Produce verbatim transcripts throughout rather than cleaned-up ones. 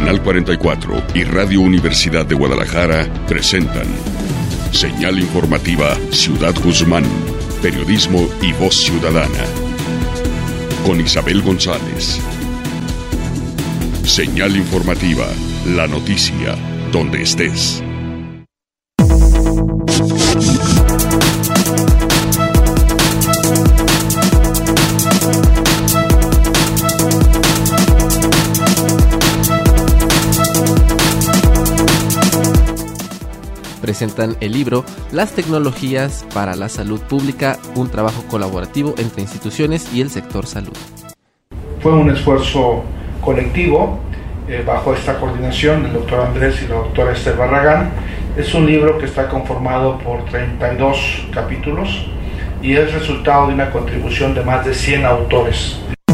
Canal cuarenta y cuatro y Radio Universidad de Guadalajara presentan Señal Informativa Ciudad Guzmán, periodismo y voz ciudadana. Con Isabel González. Señal Informativa, la noticia, donde estés. Presentan el libro Las tecnologías para la salud pública, un trabajo colaborativo entre instituciones y el sector salud. Fue un esfuerzo colectivo eh, bajo esta coordinación del doctor Andrés y la doctora Esther Barragán. Es un libro que está conformado por treinta y dos capítulos y es resultado de una contribución de más de cien autores.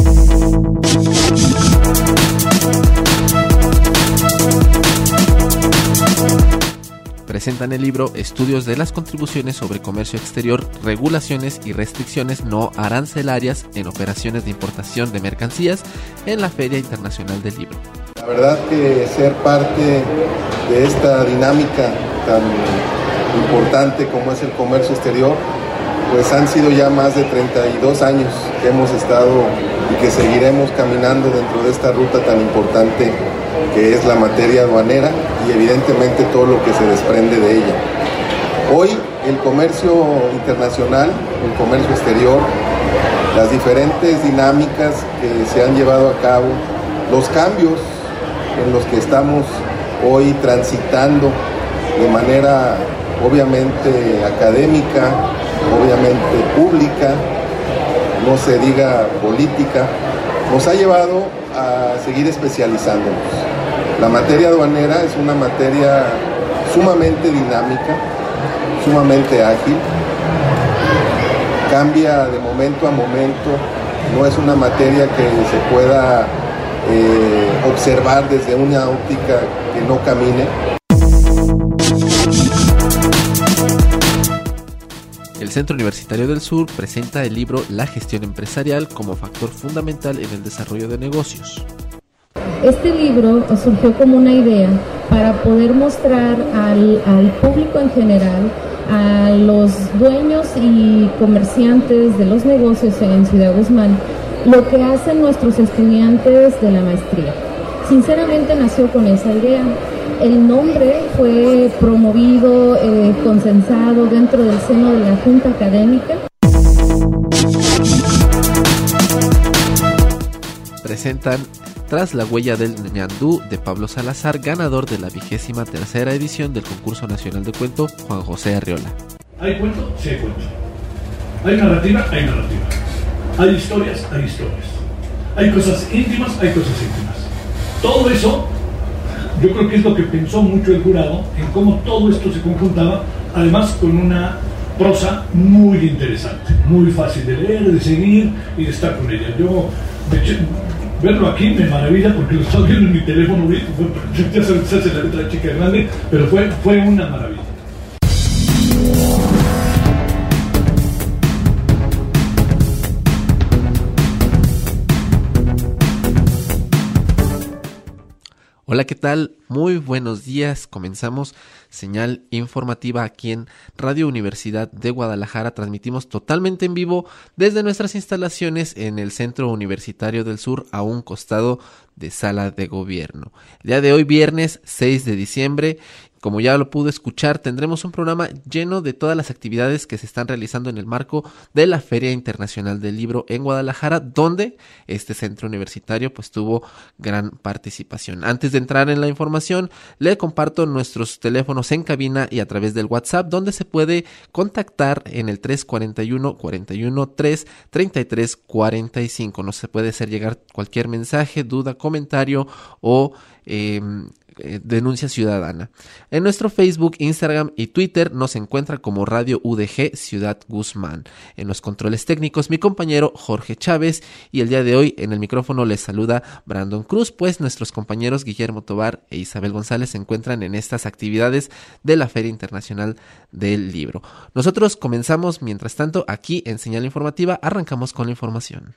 Presentan el libro Estudios de las contribuciones sobre comercio exterior, regulaciones y restricciones no arancelarias en operaciones de importación de mercancías en la Feria Internacional del Libro. La verdad que ser parte de esta dinámica tan importante como es el comercio exterior, pues han sido ya más de treinta y dos años que hemos estado y que seguiremos caminando dentro de esta ruta tan importante que es la materia aduanera y evidentemente todo lo que se desprende de ella. Hoy el comercio internacional, el comercio exterior, las diferentes dinámicas que se han llevado a cabo, los cambios en los que estamos hoy transitando de manera obviamente académica, obviamente pública, no se diga política, nos ha llevado a seguir especializándonos. La materia aduanera es una materia sumamente dinámica, sumamente ágil, cambia de momento a momento, no es una materia que se pueda eh, observar desde una óptica que no camine. El Centro Universitario del Sur presenta el libro La gestión empresarial como factor fundamental en el desarrollo de negocios. Este libro surgió como una idea para poder mostrar al, al público en general, a los dueños y comerciantes de los negocios en Ciudad Guzmán, lo que hacen nuestros estudiantes de la maestría. Sinceramente nació con esa idea. El nombre fue promovido, eh, consensado dentro del seno de la Junta Académica. Presentan Tras la huella del ñandú de Pablo Salazar, ganador de la vigésima tercera edición del Concurso Nacional de Cuento Juan José Arriola. ¿Hay cuento? Sí hay cuento. ¿Hay narrativa? Hay narrativa. ¿Hay historias? Hay historias. ¿Hay cosas íntimas? Hay cosas íntimas. Todo eso, yo creo que es lo que pensó mucho el jurado en cómo todo esto se conjuntaba, además con una prosa muy interesante, muy fácil de leer, de seguir y de estar con ella. Yo, de hecho, verlo aquí me maravilla porque lo estaba viendo en mi teléfono ahorita, ya se hace la letra chica grande, pero fue, fue una maravilla. Hola, ¿qué tal? Muy buenos días. Comenzamos señal informativa aquí en Radio Universidad de Guadalajara. Transmitimos totalmente en vivo desde nuestras instalaciones en el Centro Universitario del Sur, a un costado de Sala de Gobierno. El día de hoy, viernes seis de diciembre, como ya lo pudo escuchar, tendremos un programa lleno de todas las actividades que se están realizando en el marco de la Feria Internacional del Libro en Guadalajara, donde este centro universitario pues tuvo gran participación. Antes de entrar en la información, le comparto nuestros teléfonos en cabina y a través del WhatsApp, donde se puede contactar en el tres cuarenta y uno, cuarenta y uno, tres, treinta y tres, cuarenta y cinco. Nos se puede hacer llegar cualquier mensaje, duda, comentario o eh, eh, denuncia ciudadana. En nuestro Facebook, Instagram y Twitter nos encuentra como Radio U D G Ciudad Guzmán. En los controles técnicos, mi compañero Jorge Chávez, y el día de hoy en el micrófono les saluda Brandon Cruz, pues nuestros compañeros Guillermo Tobar e Isabel González se encuentran en estas actividades de la Feria Internacional del Libro. Nosotros comenzamos, mientras tanto, aquí en Señal Informativa, arrancamos con la información.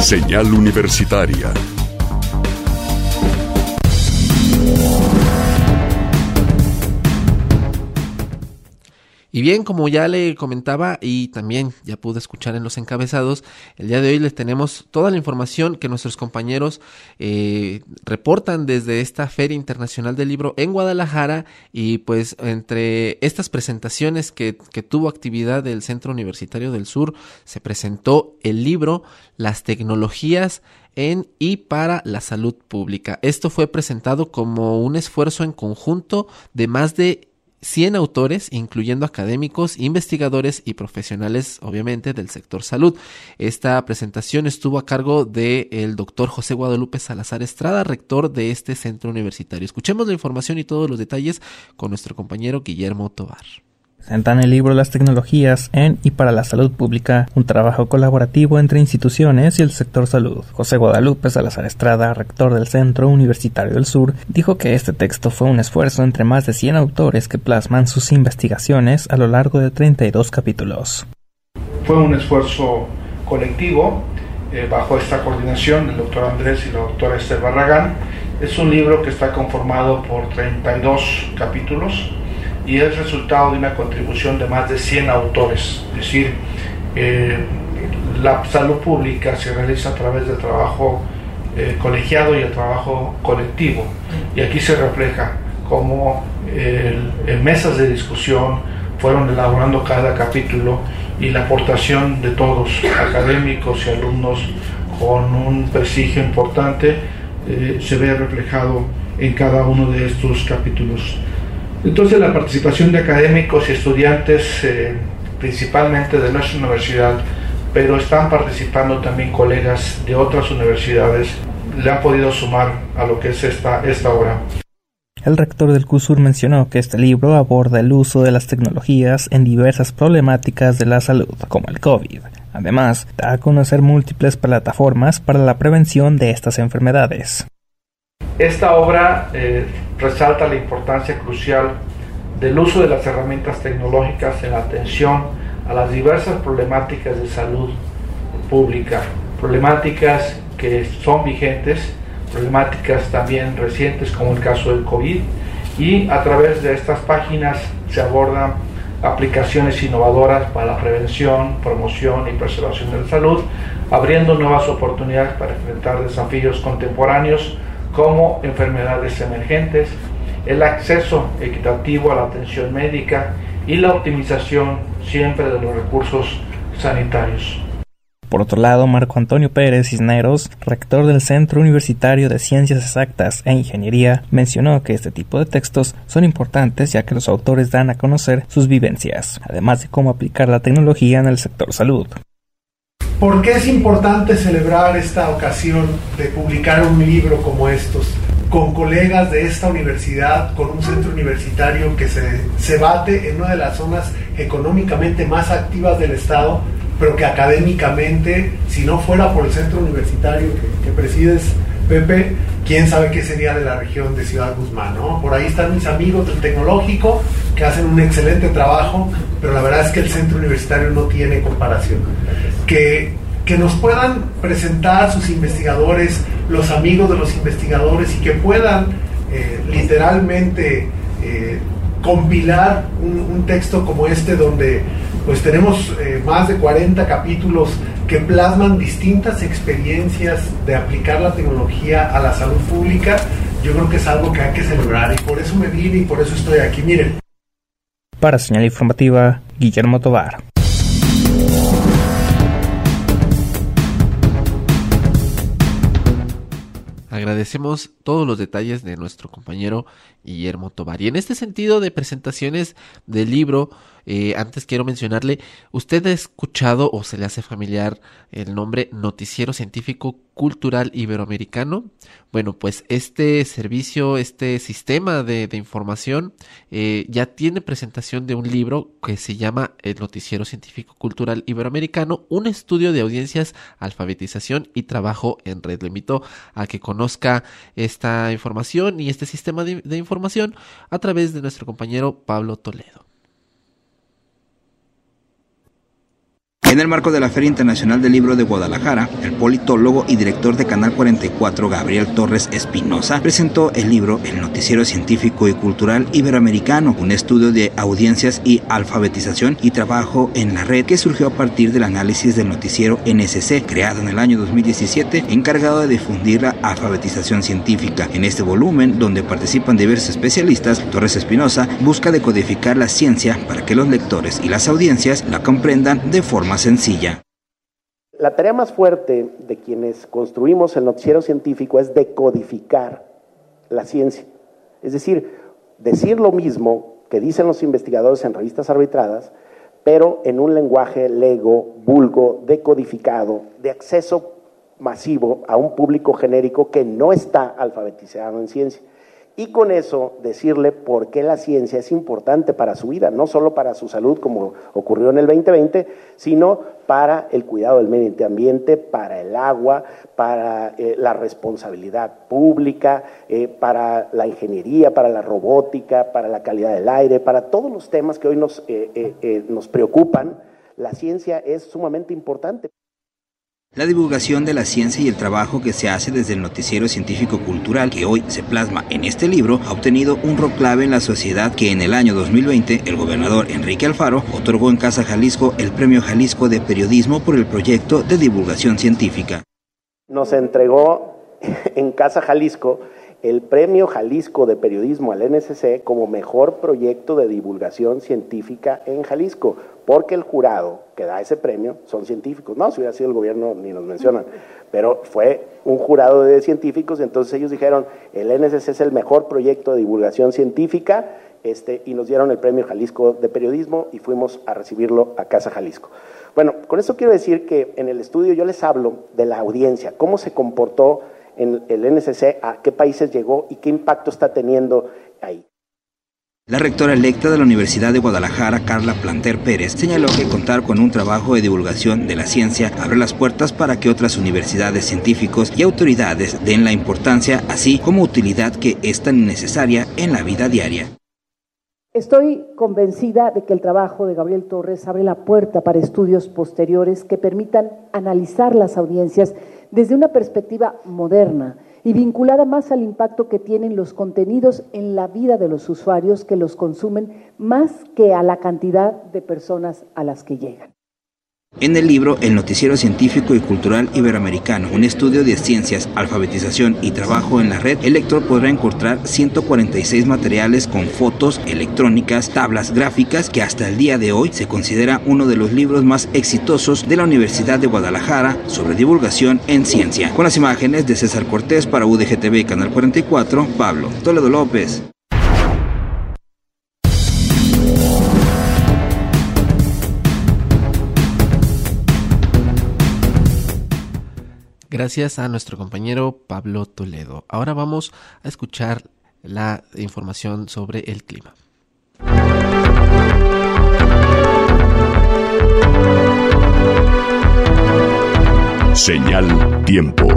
Señal Universitaria. Y bien, como ya le comentaba y también ya pude escuchar en los encabezados, el día de hoy les tenemos toda la información que nuestros compañeros eh, reportan desde esta Feria Internacional del Libro en Guadalajara. Y pues entre estas presentaciones que, que tuvo actividad del Centro Universitario del Sur, se presentó el libro Las tecnologías en y para la salud pública. Esto fue presentado como un esfuerzo en conjunto de más de cien autores, incluyendo académicos, investigadores y profesionales, obviamente, del sector salud. Esta presentación estuvo a cargo del doctor José Guadalupe Salazar Estrada, rector de este centro universitario. Escuchemos la información y todos los detalles con nuestro compañero Guillermo Tovar. Presentan el libro Las tecnologías en y para la salud pública, un trabajo colaborativo entre instituciones y el sector salud. José Guadalupe Salazar Estrada, rector del Centro Universitario del Sur, dijo que este texto fue un esfuerzo entre más de cien autores que plasman sus investigaciones a lo largo de treinta y dos capítulos. Fue un esfuerzo colectivo eh, bajo esta coordinación del doctor Andrés y la doctora Esther Barragán. Es un libro que está conformado por treinta y dos capítulos y es resultado de una contribución de más de cien autores. Es decir, eh, la salud pública se realiza a través del trabajo eh, colegiado y el trabajo colectivo, y aquí se refleja cómo eh, en mesas de discusión fueron elaborando cada capítulo, y la aportación de todos, académicos y alumnos con un prestigio importante, eh, se ve reflejado en cada uno de estos capítulos. Entonces, la participación de académicos y estudiantes, eh, principalmente de nuestra universidad, pero están participando también colegas de otras universidades, le han podido sumar a lo que es esta, esta obra. El rector del CUSUR mencionó que este libro aborda el uso de las tecnologías en diversas problemáticas de la salud, como el COVID. Además, da a conocer múltiples plataformas para la prevención de estas enfermedades. Esta obra eh, resalta la importancia crucial del uso de las herramientas tecnológicas en la atención a las diversas problemáticas de salud pública, problemáticas que son vigentes, problemáticas también recientes como el caso del COVID, y a través de estas páginas se abordan aplicaciones innovadoras para la prevención, promoción y preservación de la salud, abriendo nuevas oportunidades para enfrentar desafíos contemporáneos como enfermedades emergentes, el acceso equitativo a la atención médica y la optimización siempre de los recursos sanitarios. Por otro lado, Marco Antonio Pérez Cisneros, rector del Centro Universitario de Ciencias Exactas e Ingeniería, mencionó que este tipo de textos son importantes ya que los autores dan a conocer sus vivencias, además de cómo aplicar la tecnología en el sector salud. ¿Por qué es importante celebrar esta ocasión de publicar un libro como estos, con colegas de esta universidad, con un centro universitario que se, se bate en una de las zonas económicamente más activas del estado, pero que académicamente, si no fuera por el centro universitario que, que presides, Pepe, quién sabe qué sería de la región de Ciudad Guzmán, ¿no? Por ahí están mis amigos del Tecnológico, que hacen un excelente trabajo, pero la verdad es que el centro universitario no tiene comparación. Que, que nos puedan presentar sus investigadores, los amigos de los investigadores, y que puedan eh, literalmente eh, compilar un, un texto como este, donde pues tenemos eh, más de cuarenta capítulos que plasman distintas experiencias de aplicar la tecnología a la salud pública. Yo creo que es algo que hay que celebrar, y por eso me vine y por eso estoy aquí. Miren. Para Señal Informativa, Guillermo Tovar. Agradecemos todos los detalles de nuestro compañero Guillermo Tovar. Y en este sentido de presentaciones del libro, eh, antes quiero mencionarle, ¿usted ha escuchado o se le hace familiar el nombre Noticiero Científico Cultural Iberoamericano? Bueno, pues este servicio, este sistema de, de información eh, ya tiene presentación de un libro que se llama El Noticiero Científico Cultural Iberoamericano, un estudio de audiencias, alfabetización y trabajo en red. Le invito a que conozca esta información y este sistema de, de información a través de nuestro compañero Pablo Toledo. En el marco de la Feria Internacional del Libro de Guadalajara, el politólogo y director de Canal cuarenta y cuatro, Gabriel Torres Espinosa, presentó el libro El Noticiero Científico y Cultural Iberoamericano, un estudio de audiencias y alfabetización y trabajo en la red que surgió a partir del análisis del noticiero N S C, creado en el año dos mil diecisiete, encargado de difundir la alfabetización científica. En este volumen, donde participan diversos especialistas, Torres Espinosa busca decodificar la ciencia para que los lectores y las audiencias la comprendan de forma sencilla. La tarea más fuerte de quienes construimos el noticiero científico es decodificar la ciencia. Es decir, decir lo mismo que dicen los investigadores en revistas arbitradas, pero en un lenguaje lego, vulgo, decodificado, de acceso masivo a un público genérico que no está alfabetizado en ciencia. Y con eso decirle por qué la ciencia es importante para su vida, no solo para su salud como ocurrió en el veinte veinte, sino para el cuidado del medio ambiente, para el agua, para eh, la responsabilidad pública, eh, para la ingeniería, para la robótica, para la calidad del aire, para todos los temas que hoy nos, eh, eh, eh, nos preocupan. La ciencia es sumamente importante. La divulgación de la ciencia y el trabajo que se hace desde el noticiero científico-cultural que hoy se plasma en este libro ha obtenido un rol clave en la sociedad que en el año dos mil veinte el gobernador Enrique Alfaro otorgó en Casa Jalisco el Premio Jalisco de Periodismo por el proyecto de divulgación científica. Nos entregó en Casa Jalisco el Premio Jalisco de Periodismo al N S C como mejor proyecto de divulgación científica en Jalisco, porque el jurado que da ese premio son científicos. No, si hubiera sido el gobierno ni nos mencionan, pero fue un jurado de científicos, entonces ellos dijeron, el N S C es el mejor proyecto de divulgación científica, este, y nos dieron el Premio Jalisco de Periodismo y fuimos a recibirlo a Casa Jalisco. Bueno, con esto quiero decir que en el estudio yo les hablo de la audiencia, cómo se comportó en el N S C, a qué países llegó y qué impacto está teniendo ahí. La rectora electa de la Universidad de Guadalajara, Carla Planter Pérez, señaló que contar con un trabajo de divulgación de la ciencia abre las puertas para que otras universidades, científicos y autoridades den la importancia, así como utilidad que es tan necesaria en la vida diaria. Estoy convencida de que el trabajo de Gabriel Torres abre la puerta para estudios posteriores que permitan analizar las audiencias desde una perspectiva moderna y vinculada más al impacto que tienen los contenidos en la vida de los usuarios que los consumen, más que a la cantidad de personas a las que llegan. En el libro El Noticiero Científico y Cultural Iberoamericano, un estudio de ciencias, alfabetización y trabajo en la red, el lector podrá encontrar ciento cuarenta y seis materiales con fotos, electrónicas, tablas gráficas, que hasta el día de hoy se considera uno de los libros más exitosos de la Universidad de Guadalajara sobre divulgación en ciencia. Con las imágenes de César Cortés para U D G T V Canal cuarenta y cuatro, Pablo Toledo López. Gracias a nuestro compañero Pablo Toledo. Ahora vamos a escuchar la información sobre el clima. Señal Tiempo.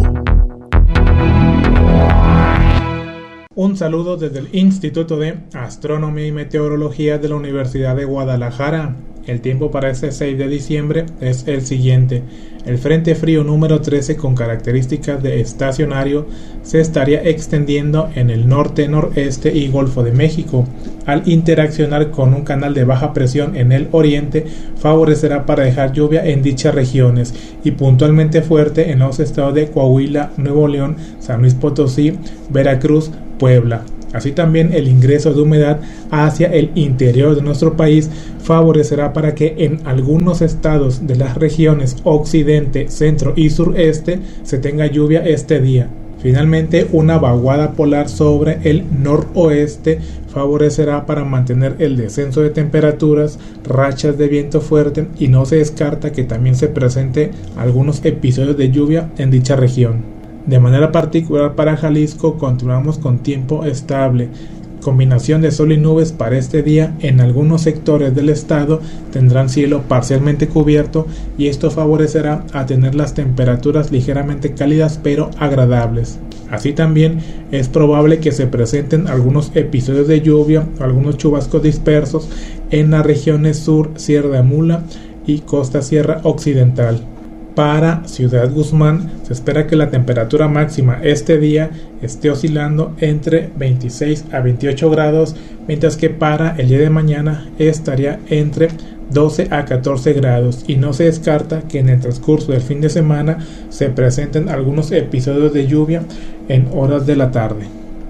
Un saludo desde el Instituto de Astronomía y Meteorología de la Universidad de Guadalajara. El tiempo para este seis de diciembre es el siguiente. El Frente Frío número trece, con características de estacionario, se estaría extendiendo en el norte, noreste y Golfo de México. Al interaccionar con un canal de baja presión en el oriente, favorecerá para dejar lluvia en dichas regiones y puntualmente fuerte en los estados de Coahuila, Nuevo León, San Luis Potosí, Veracruz, Puebla. Así también el ingreso de humedad hacia el interior de nuestro país favorecerá para que en algunos estados de las regiones occidente, centro y sureste se tenga lluvia este día. Finalmente, una vaguada polar sobre el noroeste favorecerá para mantener el descenso de temperaturas, rachas de viento fuerte, y no se descarta que también se presente algunos episodios de lluvia en dicha región. De manera particular para Jalisco continuamos con tiempo estable. Combinación de sol y nubes para este día. En algunos sectores del estado tendrán cielo parcialmente cubierto y esto favorecerá a tener las temperaturas ligeramente cálidas pero agradables. Así también es probable que se presenten algunos episodios de lluvia, algunos chubascos dispersos en las regiones sur, Sierra de Mula y Costa Sierra Occidental. Para Ciudad Guzmán se espera que la temperatura máxima este día esté oscilando entre veintiséis a veintiocho grados, mientras que para el día de mañana estaría entre doce a catorce grados, y no se descarta que en el transcurso del fin de semana se presenten algunos episodios de lluvia en horas de la tarde.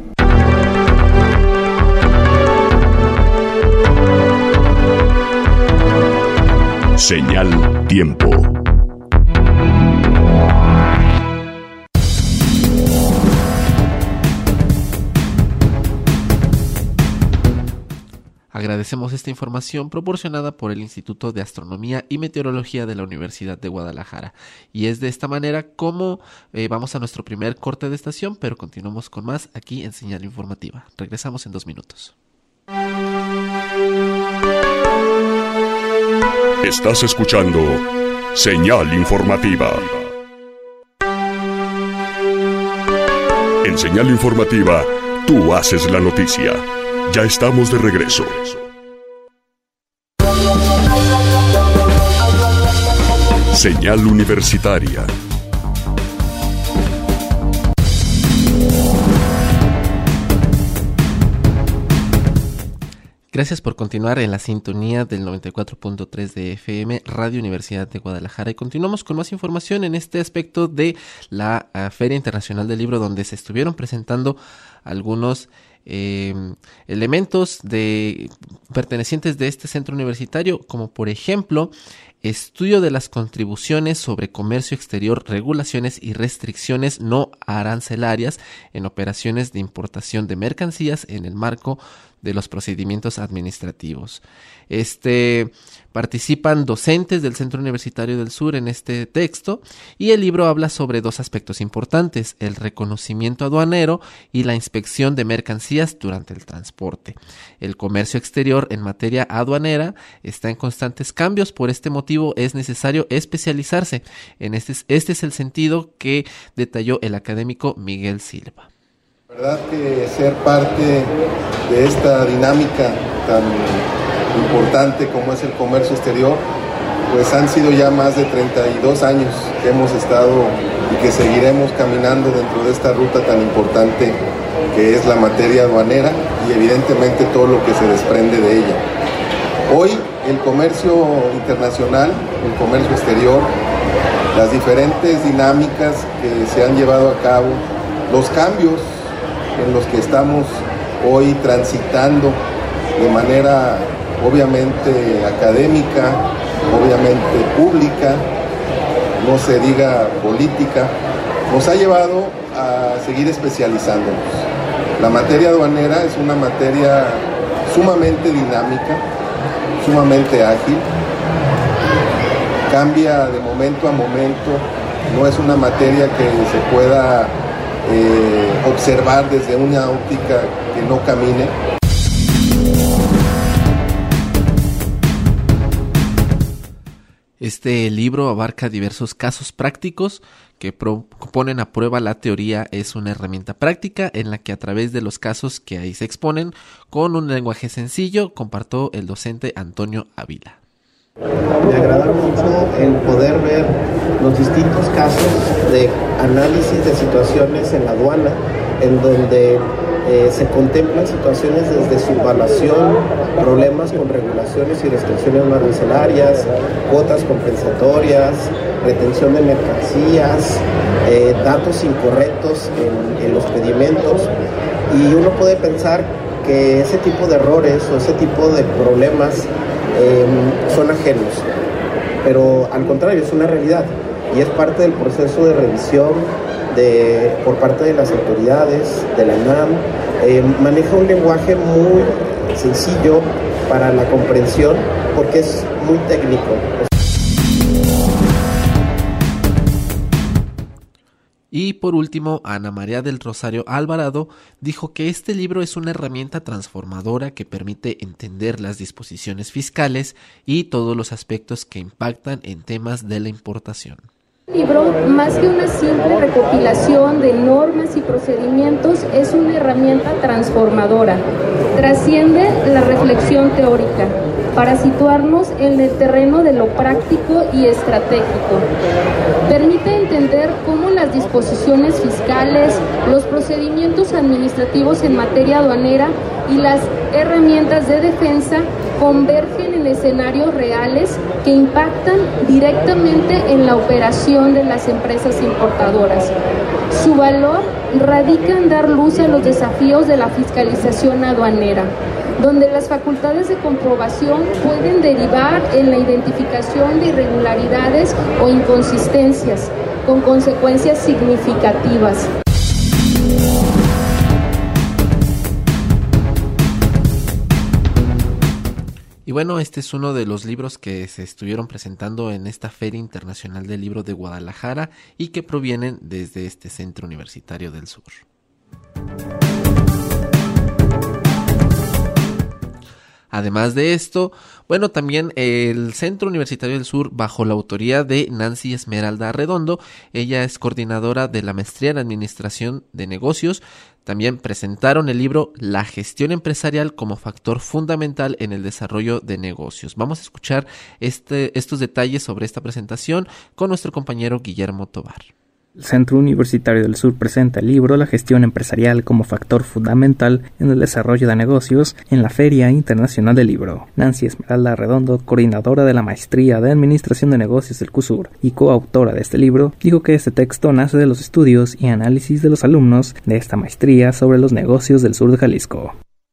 Señal Tiempo. Agradecemos esta información proporcionada por el Instituto de Astronomía y Meteorología de la Universidad de Guadalajara. Y es de esta manera como eh, vamos a nuestro primer corte de estación, pero continuamos con más aquí en Señal Informativa. Regresamos en dos minutos. Estás escuchando Señal Informativa. En Señal Informativa, tú haces la noticia. Ya estamos de regreso. Señal Universitaria. Gracias por continuar en la sintonía del noventa y cuatro punto tres de F M, Radio Universidad de Guadalajara. Y continuamos con más información en este aspecto de la uh, Feria Internacional del Libro, donde se estuvieron presentando algunos Eh, elementos de pertenecientes de este centro universitario, como por ejemplo estudio de las contribuciones sobre comercio exterior, regulaciones y restricciones no arancelarias en operaciones de importación de mercancías en el marco de los procedimientos administrativos. Este participan docentes del Centro Universitario del Sur en este texto, y el libro habla sobre dos aspectos importantes: el reconocimiento aduanero y la inspección de mercancías durante el transporte. El comercio exterior en materia aduanera está en constantes cambios, por este motivo es necesario especializarse. En este, este es el sentido que detalló el académico Miguel Silva. La verdad que ser parte de esta dinámica tan importante como es el comercio exterior, pues han sido ya más de treinta y dos años que hemos estado y que seguiremos caminando dentro de esta ruta tan importante que es la materia aduanera y evidentemente todo lo que se desprende de ella. Hoy el comercio internacional, el comercio exterior, las diferentes dinámicas que se han llevado a cabo, los cambios en los que estamos hoy transitando de manera obviamente académica, obviamente pública, no se diga política, nos ha llevado a seguir especializándonos. La materia aduanera es una materia sumamente dinámica, sumamente ágil, cambia de momento a momento, no es una materia que se pueda Eh, observar desde una óptica que no camine. Este libro abarca diversos casos prácticos que pro- ponen a prueba la teoría. Es una herramienta práctica en la que a través de los casos que ahí se exponen con un lenguaje sencillo, compartió el docente Antonio Ávila. Me agrada mucho el poder ver los distintos casos de análisis de situaciones en la aduana, en donde eh, se contemplan situaciones desde subvaluación, problemas con regulaciones y restricciones no arancelarias, cuotas compensatorias, retención de mercancías, eh, datos incorrectos en, en los pedimentos, y uno puede pensar que ese tipo de errores o ese tipo de problemas Eh, son ajenos, pero al contrario, es una realidad y es parte del proceso de revisión de, por parte de las autoridades, de la UNAM. Eh, maneja un lenguaje muy sencillo para la comprensión porque es muy técnico. Y por último, Ana María del Rosario Alvarado dijo que este libro es una herramienta transformadora que permite entender las disposiciones fiscales y todos los aspectos que impactan en temas de la importación. El libro, más que una simple recopilación de normas y procedimientos, es una herramienta transformadora. Trasciende la reflexión teórica. para situarnos en el terreno de lo práctico y estratégico. Permite entender cómo las disposiciones fiscales, los procedimientos administrativos en materia aduanera y las herramientas de defensa convergen en escenarios reales que impactan directamente en la operación de las empresas importadoras. Su valor radica en dar luz a los desafíos de la fiscalización aduanera, donde las facultades de comprobación pueden derivar en la identificación de irregularidades o inconsistencias, con consecuencias significativas. Y bueno, este es uno de los libros que se estuvieron presentando en esta Feria Internacional del Libro de Guadalajara y que provienen desde este Centro Universitario del Sur. Además de esto, bueno, también el Centro Universitario del Sur, bajo la autoría de Nancy Esmeralda Redondo, ella es coordinadora de la Maestría en Administración de Negocios, también presentaron el libro La gestión empresarial como factor fundamental en el desarrollo de negocios. Vamos a escuchar este, estos detalles sobre esta presentación con nuestro compañero Guillermo Tovar. El Centro Universitario del Sur presenta el libro La gestión empresarial como factor fundamental en el desarrollo de negocios en la Feria Internacional del Libro. Nancy Esmeralda Redondo, coordinadora de la Maestría de Administración de Negocios del CUSUR y coautora de este libro, dijo que este texto nace de los estudios y análisis de los alumnos de esta maestría sobre los negocios del sur de Jalisco.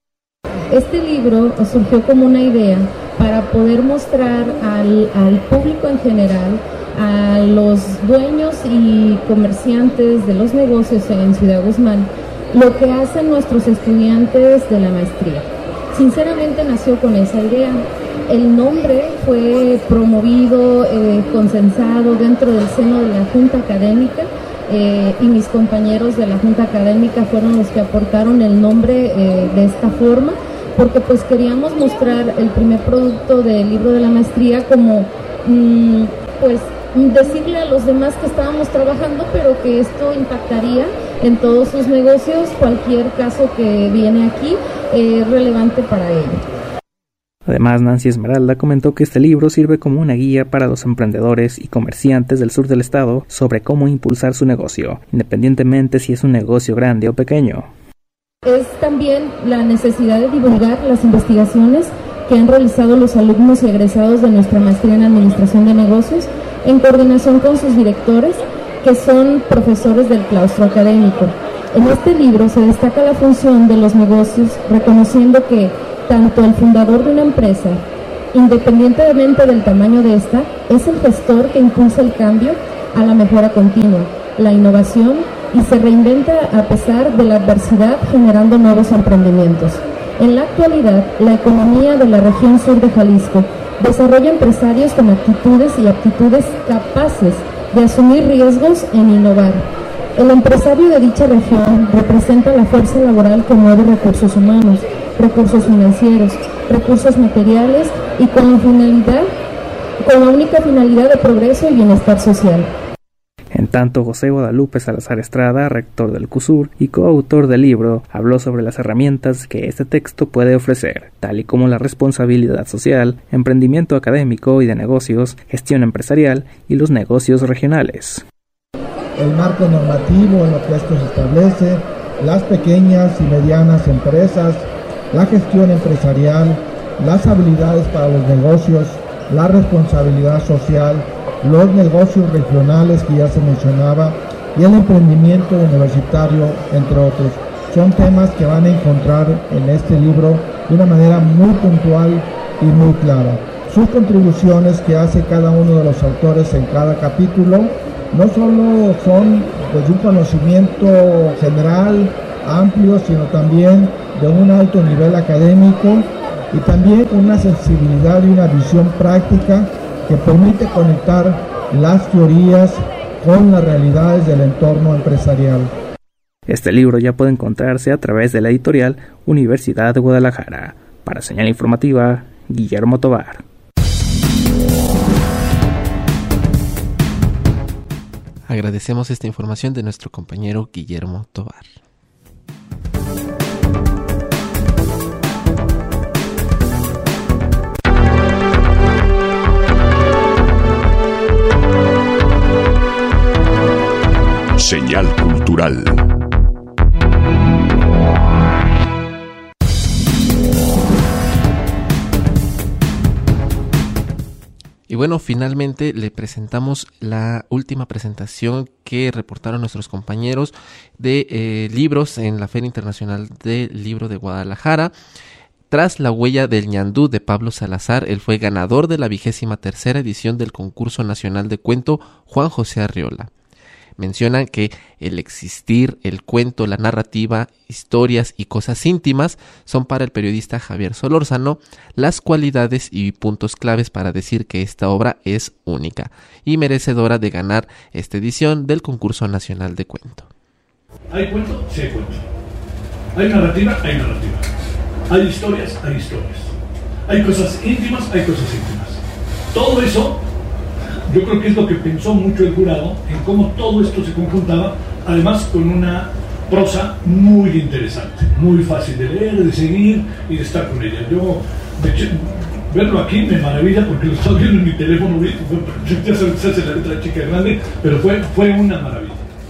Este libro surgió como una idea para poder mostrar al, al público en general, a los dueños y comerciantes de los negocios en Ciudad Guzmán, lo que hacen nuestros estudiantes de la maestría. Sinceramente nació con esa idea. El nombre fue promovido, eh, consensado dentro del seno de la Junta Académica, eh, y mis compañeros de la Junta Académica fueron los que aportaron el nombre eh, de esta forma, porque pues queríamos mostrar el primer producto del libro de la maestría como mmm, pues decirle a los demás que estábamos trabajando, pero que esto impactaría en todos sus negocios, cualquier caso que viene aquí es eh, relevante para ellos. Además, Nancy Esmeralda comentó que este libro sirve como una guía para los emprendedores y comerciantes del sur del estado sobre cómo impulsar su negocio, independientemente si es un negocio grande o pequeño. Es también la necesidad de divulgar las investigaciones que han realizado los alumnos y egresados de nuestra maestría en Administración de Negocios, en coordinación con sus directores, que son profesores del claustro académico. En este libro se destaca la función de los negocios, reconociendo que tanto el fundador de una empresa, independientemente del tamaño de esta, es el gestor que impulsa el cambio a la mejora continua, la innovación, y se reinventa a pesar de la adversidad, generando nuevos emprendimientos. En la actualidad, la economía de la región sur de Jalisco desarrolla empresarios con actitudes y aptitudes capaces de asumir riesgos en innovar. El empresario de dicha región representa la fuerza laboral que mueve recursos humanos, recursos financieros, recursos materiales y con la finalidad, con la única finalidad de progreso y bienestar social. En tanto, José Guadalupe Salazar Estrada, rector del CUSUR y coautor del libro, habló sobre las herramientas que este texto puede ofrecer, tal y como la responsabilidad social, emprendimiento académico y de negocios, gestión empresarial y los negocios regionales. El marco normativo en lo que esto se establece, las pequeñas y medianas empresas, la gestión empresarial, las habilidades para los negocios, la responsabilidad social, los negocios regionales que ya se mencionaba y el emprendimiento universitario, entre otros. Son temas que van a encontrar en este libro de una manera muy puntual y muy clara. Sus contribuciones que hace cada uno de los autores en cada capítulo no solo son pues, de un conocimiento general, amplio, sino también de un alto nivel académico y también una sensibilidad y una visión práctica que permite conectar las teorías con las realidades del entorno empresarial. Este libro ya puede encontrarse a través de la editorial Universidad de Guadalajara. Para Señal Informativa, Guillermo Tovar. Agradecemos esta información de nuestro compañero Guillermo Tovar. Cultural. Y bueno, finalmente le presentamos la última presentación que reportaron nuestros compañeros de eh, libros en la Feria Internacional del Libro de Guadalajara. Tras la huella del ñandú de Pablo Salazar, él fue ganador de la vigésima tercera edición del Concurso Nacional de Cuento Juan José Arriola. Mencionan que el existir, el cuento, la narrativa, historias y cosas íntimas son para el periodista Javier Solórzano las cualidades y puntos claves para decir que esta obra es única y merecedora de ganar esta edición del Concurso Nacional de Cuento. ¿Hay cuento? Sí hay cuento. ¿Hay narrativa? Hay narrativa. ¿Hay historias? Hay historias. ¿Hay cosas íntimas? Hay cosas íntimas. Todo eso, yo creo que es lo que pensó mucho el jurado en cómo todo esto se conjuntaba, además con una prosa muy interesante, muy fácil de leer, de seguir y de estar con ella. Yo, de hecho, verlo aquí me maravilla porque lo estoy viendo en mi teléfono, ya se hace la letra chica grande, pero fue, fue una maravilla.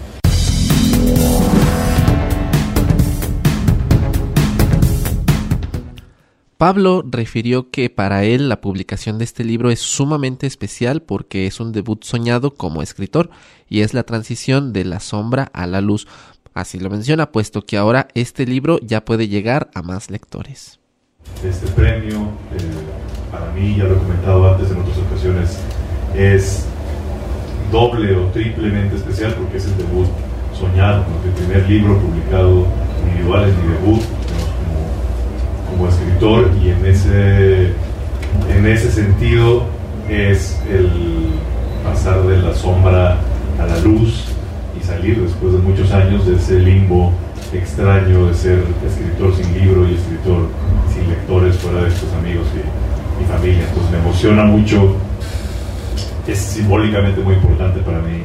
Pablo refirió que para él la publicación de este libro es sumamente especial porque es un debut soñado como escritor y es la transición de la sombra a la luz. Así lo menciona, puesto que ahora este libro ya puede llegar a más lectores. Este premio, eh, para mí, ya lo he comentado antes en otras ocasiones, es doble o triplemente especial porque es el debut soñado, el primer libro publicado individual es mi debut como escritor, y en ese en ese sentido es el pasar de la sombra a la luz y salir después de muchos años de ese limbo extraño de ser escritor sin libro y escritor sin lectores fuera de estos amigos y, y familia. Entonces me emociona mucho, es simbólicamente muy importante para mí.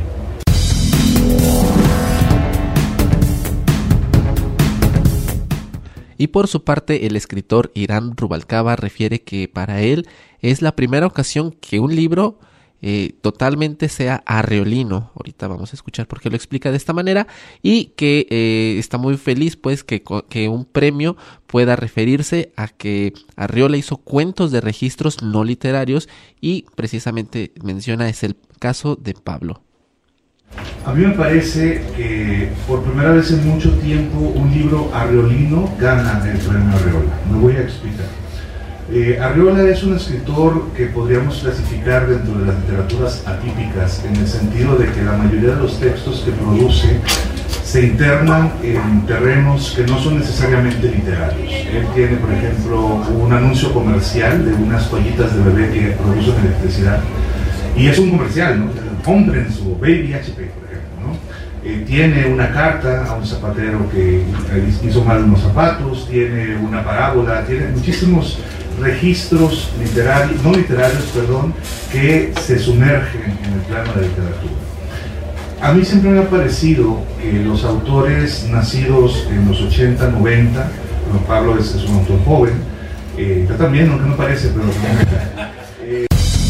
Y por su parte, el escritor Irán Rubalcaba refiere que para él es la primera ocasión que un libro eh, totalmente sea arreolino. Ahorita vamos a escuchar por qué lo explica de esta manera, y que eh, está muy feliz pues que, que un premio pueda referirse a que Arriola hizo cuentos de registros no literarios, y precisamente menciona es el caso de Pablo. A mí me parece que por primera vez en mucho tiempo un libro arreolino gana el premio Arriola. Me voy a explicar. Eh, Arriola es un escritor que podríamos clasificar dentro de las literaturas atípicas, en el sentido de que la mayoría de los textos que produce se internan en terrenos que no son necesariamente literarios. Él tiene, por ejemplo, un anuncio comercial de unas toallitas de bebé que producen electricidad, y es un comercial, ¿no? Compren su Baby H P, por ejemplo, ¿no? Eh, tiene una carta a un zapatero que hizo mal unos zapatos, tiene una parábola, tiene muchísimos registros literarios, no literarios, perdón, que se sumergen en el plano de la literatura. A mí siempre me ha parecido que los autores nacidos en los ochenta, noventa, bueno, Pablo es, es un autor joven, eh, yo también, aunque no parece, pero eh,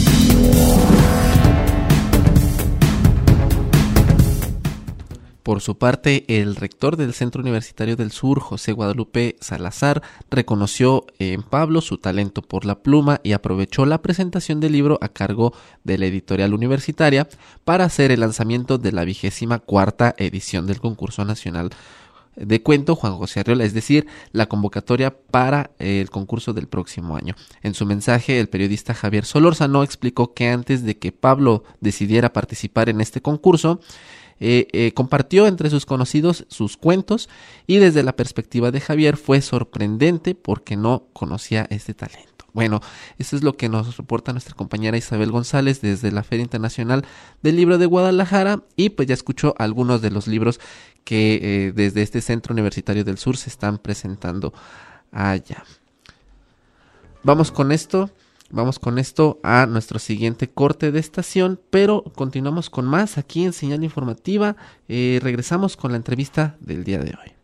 Por su parte, el rector del Centro Universitario del Sur, José Guadalupe Salazar, reconoció en Pablo su talento por la pluma y aprovechó la presentación del libro a cargo de la editorial universitaria para hacer el lanzamiento de la vigésima cuarta edición del Concurso Nacional de Cuento Juan José Arriola, es decir, la convocatoria para el concurso del próximo año. En su mensaje, el periodista Javier Solórzano explicó que antes de que Pablo decidiera participar en este concurso, Eh, eh, compartió entre sus conocidos sus cuentos, y desde la perspectiva de Javier fue sorprendente porque no conocía este talento. Bueno, eso es lo que nos reporta nuestra compañera Isabel González desde la Feria Internacional del Libro de Guadalajara, y pues ya escuchó algunos de los libros que eh, desde este Centro Universitario del Sur se están presentando allá. Vamos con esto. Vamos con esto a nuestro siguiente corte de estación, pero continuamos con más aquí en Señal Informativa. Eh, regresamos con la entrevista del día de hoy.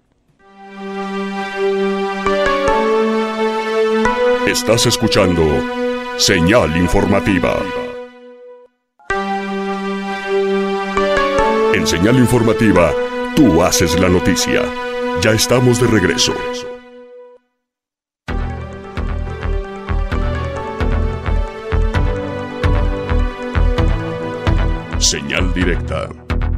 Estás escuchando Señal Informativa. En Señal Informativa Tú haces la noticia. Ya estamos de regreso. Señal directa.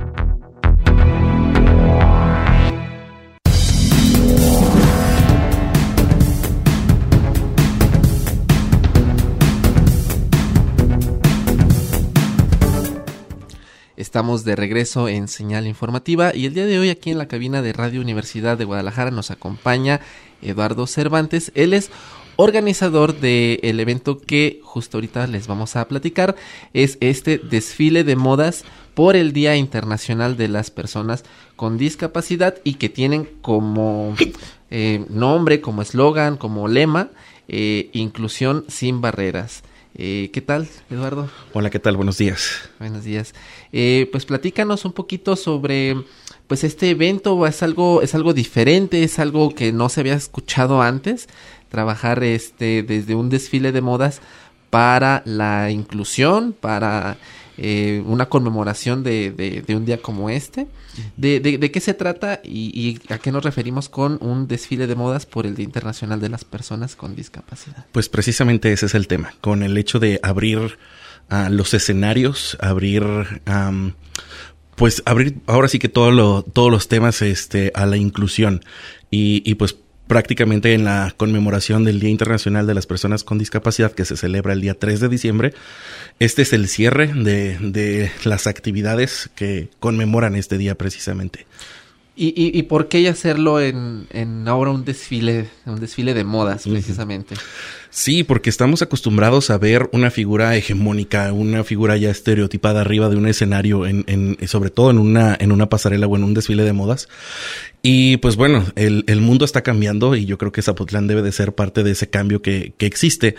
Estamos de regreso en Señal Informativa y el día de hoy aquí en la cabina de Radio Universidad de Guadalajara nos acompaña Eduardo Cervantes. Él es organizador del evento que justo ahorita les vamos a platicar. Es este desfile de modas por el Día Internacional de las Personas con Discapacidad y que tienen como eh, nombre, como eslogan, como lema, eh, inclusión sin barreras. Eh, ¿Qué tal, Eduardo? Hola, ¿qué tal? Buenos días. Buenos días. Eh, pues platícanos un poquito sobre, pues este evento. Es algo, es algo diferente, es algo que no se había escuchado antes. Trabajar este desde un desfile de modas para la inclusión, para eh, una conmemoración de, de, de un día como este. ¿De, de, de qué se trata y, y a qué nos referimos con un desfile de modas por el Día Internacional de las Personas con Discapacidad? Pues precisamente ese es el tema, con el hecho de abrir uh, los escenarios, abrir, um, pues abrir ahora sí que todo lo, todos los temas este, a la inclusión y, y pues prácticamente en la conmemoración del Día Internacional de las Personas con Discapacidad, que se celebra el día tres de diciembre. Este es el cierre de, de las actividades que conmemoran este día precisamente. ¿Y, y, y por qué hacerlo en, en ahora un desfile, un desfile de modas precisamente? Sí, porque estamos acostumbrados a ver una figura hegemónica, una figura ya estereotipada arriba de un escenario, en, en, sobre todo en una, en una pasarela o en un desfile de modas. Y pues bueno, el, el mundo está cambiando y yo creo que Zapotlán debe de ser parte de ese cambio que, que existe.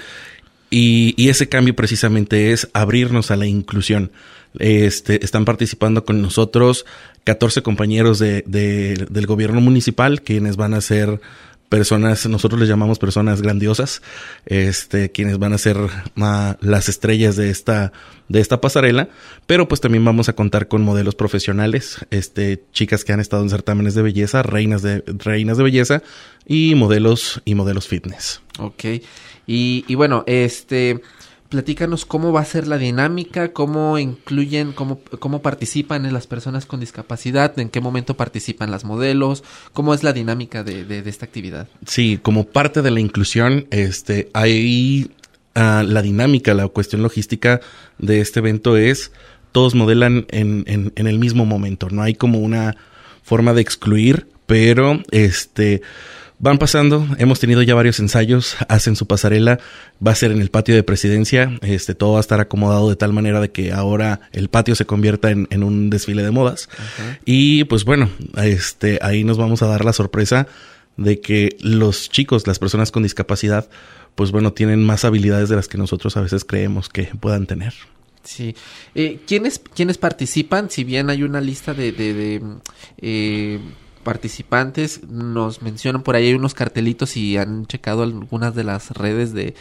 Y, y ese cambio precisamente es abrirnos a la inclusión. Este, están participando con nosotros catorce compañeros de, de, del gobierno municipal, quienes van a ser personas, nosotros les llamamos personas grandiosas, este, quienes van a ser uh, las estrellas de esta, de esta pasarela, pero pues también vamos a contar con modelos profesionales, este, chicas que han estado en certámenes de belleza, reinas de, reinas de belleza y modelos, y modelos fitness. Ok, y, y bueno, este, platícanos cómo va a ser la dinámica, cómo incluyen, cómo, cómo participan en las personas con discapacidad, en qué momento participan las modelos, cómo es la dinámica de, de, de esta actividad. Sí, como parte de la inclusión, este, hay uh, la dinámica, la cuestión logística de este evento es, todos modelan en, en, en el mismo momento, no hay como una forma de excluir, pero este... van pasando, hemos tenido ya varios ensayos, hacen su pasarela, va a ser en el patio de Presidencia, este, todo va a estar acomodado de tal manera de que ahora el patio se convierta en, en un desfile de modas. Uh-huh. Y pues bueno, este, ahí nos vamos a dar la sorpresa de que los chicos, las personas con discapacidad, pues bueno, tienen más habilidades de las que nosotros a veces creemos que puedan tener. Sí. Eh, ¿quiénes, ¿Quiénes participan? Si bien hay una lista de... de, de eh, participantes, nos mencionan por ahí, hay unos cartelitos y han checado algunas de las redes de,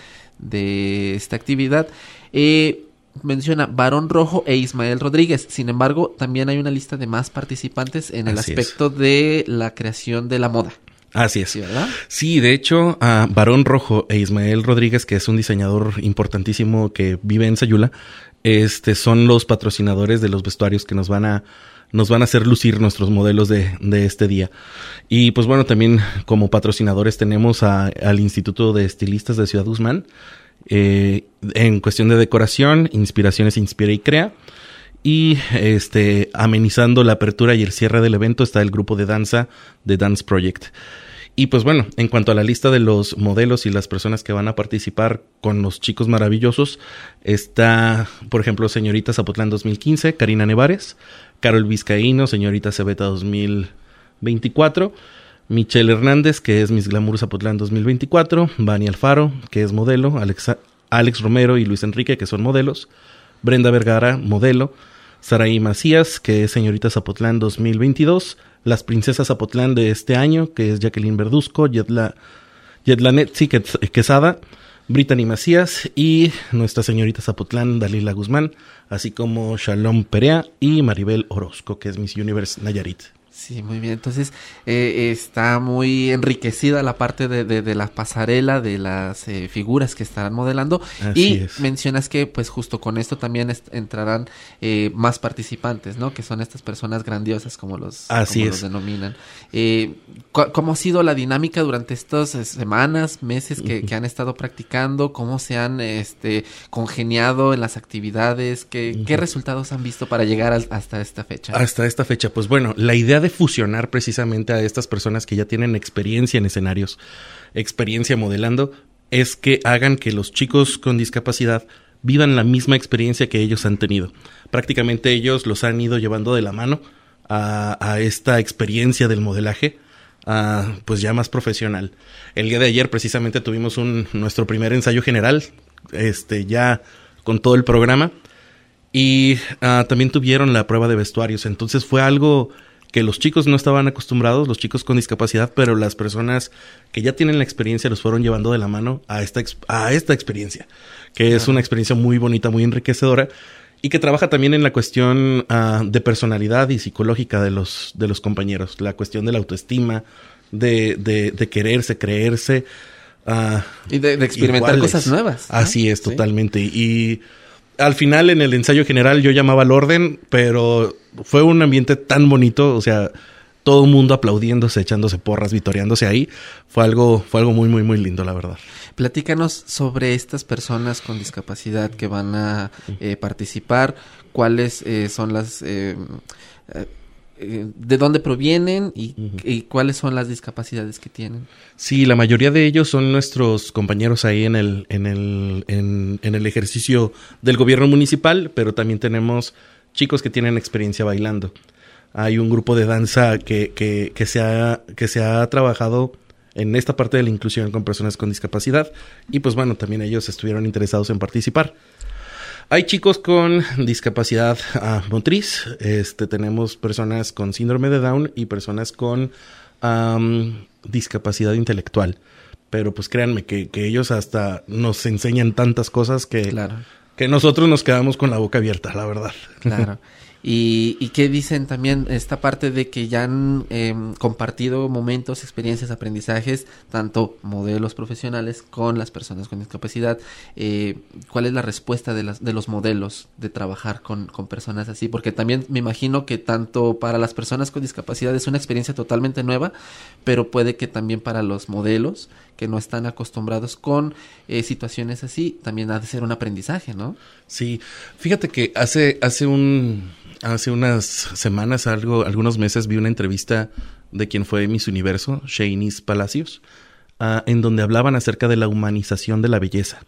de esta actividad. Eh, menciona Barón Rojo e Ismael Rodríguez. Sin embargo, también hay una lista de más participantes en el Así aspecto es. de la creación de la moda. Así es. Sí, ¿verdad? Sí, de hecho, uh, Barón Rojo e Ismael Rodríguez, que es un diseñador importantísimo que vive en Sayula, este, son los patrocinadores de los vestuarios que nos van a nos van a hacer lucir nuestros modelos de, de este día. Y pues bueno, también como patrocinadores tenemos a, al Instituto de Estilistas de Ciudad Guzmán, eh, en cuestión de decoración, Inspiraciones Inspira y Crea. Y este amenizando la apertura y el cierre del evento está el grupo de danza de Dance Project. Y pues bueno, en cuanto a la lista de los modelos y las personas que van a participar con los chicos maravillosos, está, por ejemplo, Señorita Zapotlán dos mil quince, Karina Nevares, Carol Vizcaíno, Señorita Cebeta dos mil veinticuatro, Michelle Hernández, que es Miss Glamour Zapotlán dos mil veinticuatro, Vani Alfaro, que es modelo, Alex, Alex Romero y Luis Enrique, que son modelos, Brenda Vergara, modelo, Saraí Macías, que es Señorita Zapotlán dos mil veintidós, las princesas Zapotlán de este año, que es Jacqueline Verduzco, Yetla, Yetla Netzi Quesada, Brittany Macías y nuestra Señorita Zapotlán, Dalila Guzmán, así como Shalom Perea y Maribel Orozco, que es Miss Universe Nayarit. Sí, muy bien. Entonces, eh, está muy enriquecida la parte de, de, de la pasarela, de las eh, figuras que estarán modelando. Así y es. mencionas que, pues, justo con esto también est- entrarán eh, más participantes, ¿no? Que son estas personas grandiosas, como los, Así como es. los denominan. Eh, cu- ¿Cómo ha sido la dinámica durante estas eh, semanas, meses que, que han estado practicando? ¿Cómo se han este, congeniado en las actividades? ¿Qué, ¿Qué resultados han visto para llegar al- hasta esta fecha? Hasta esta fecha, pues bueno, la idea de fusionar precisamente a estas personas que ya tienen experiencia en escenarios, experiencia modelando, es que hagan que los chicos con discapacidad vivan la misma experiencia que ellos han tenido. Prácticamente ellos los han ido llevando de la mano a, a esta experiencia del modelaje, a, pues ya más profesional. El día de ayer precisamente tuvimos un, nuestro primer ensayo general, este ya con todo el programa, y uh, también tuvieron la prueba de vestuarios. Entonces fue algo que los chicos no estaban acostumbrados, los chicos con discapacidad, pero las personas que ya tienen la experiencia los fueron llevando de la mano a esta, ex- a esta experiencia, que es una experiencia muy bonita, muy enriquecedora, y que trabaja también en la cuestión uh, de personalidad y psicológica de los, de los compañeros, la cuestión de la autoestima, de, de, de quererse, creerse. Uh, y de, de experimentar iguales. cosas nuevas, ¿no? Así es, Sí. totalmente. Y al final, en el ensayo general, yo llamaba al orden, pero fue un ambiente tan bonito, o sea, todo el mundo aplaudiéndose, echándose porras, vitoreándose ahí. Fue algo, fue algo muy, muy, muy lindo, la verdad. Platícanos sobre estas personas con discapacidad que van a eh, participar, cuáles eh, son las... Eh, eh, de dónde provienen y, uh-huh. y cuáles son las discapacidades que tienen. Sí, la mayoría de ellos son nuestros compañeros ahí en el, en el, en, en el ejercicio del gobierno municipal, pero también tenemos chicos que tienen experiencia bailando. Hay un grupo de danza que, que, que, se ha, que se ha trabajado en esta parte de la inclusión con personas con discapacidad y pues bueno, también ellos estuvieron interesados en participar. Hay chicos con discapacidad uh, motriz, este, tenemos personas con síndrome de Down y personas con um, discapacidad intelectual. Pero pues créanme que, que ellos hasta nos enseñan tantas cosas que, claro. que nosotros nos quedamos con la boca abierta, la verdad. Claro. Y, y qué dicen también esta parte de que ya han eh, compartido momentos, experiencias, aprendizajes, tanto modelos profesionales con las personas con discapacidad. Eh, ¿Cuál es la respuesta de, las, de los modelos de trabajar con, con personas así? Porque también me imagino que tanto para las personas con discapacidad es una experiencia totalmente nueva, pero puede que también para los modelos que no están acostumbrados con eh, situaciones así, también ha de ser un aprendizaje, ¿no? Sí, fíjate que hace, hace un... Hace unas semanas, algo, algunos meses, vi una entrevista de quien fue Miss Universo, Shanice Palacios, uh, en donde hablaban acerca de la humanización de la belleza.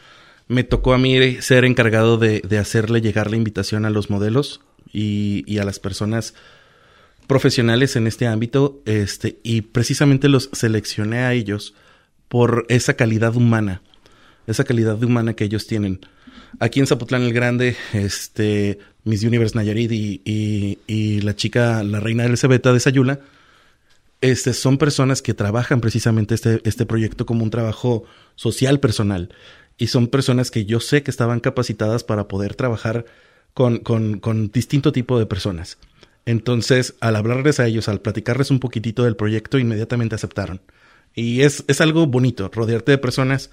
Me tocó a mí ser encargado de, de hacerle llegar la invitación a los modelos y, y a las personas profesionales en este ámbito, este, y precisamente los seleccioné a ellos por esa calidad humana, esa calidad humana que ellos tienen. Aquí en Zapotlán el Grande, este, Miss Universe Nayarit y, y, y la chica, la reina Elizabeth de Sayula, este, son personas que trabajan precisamente este, este proyecto como un trabajo social personal. Y son personas que yo sé que estaban capacitadas para poder trabajar con, con, con distinto tipo de personas. Entonces, al hablarles a ellos, al platicarles un poquitito del proyecto, inmediatamente aceptaron. Y es, es algo bonito, rodearte de personas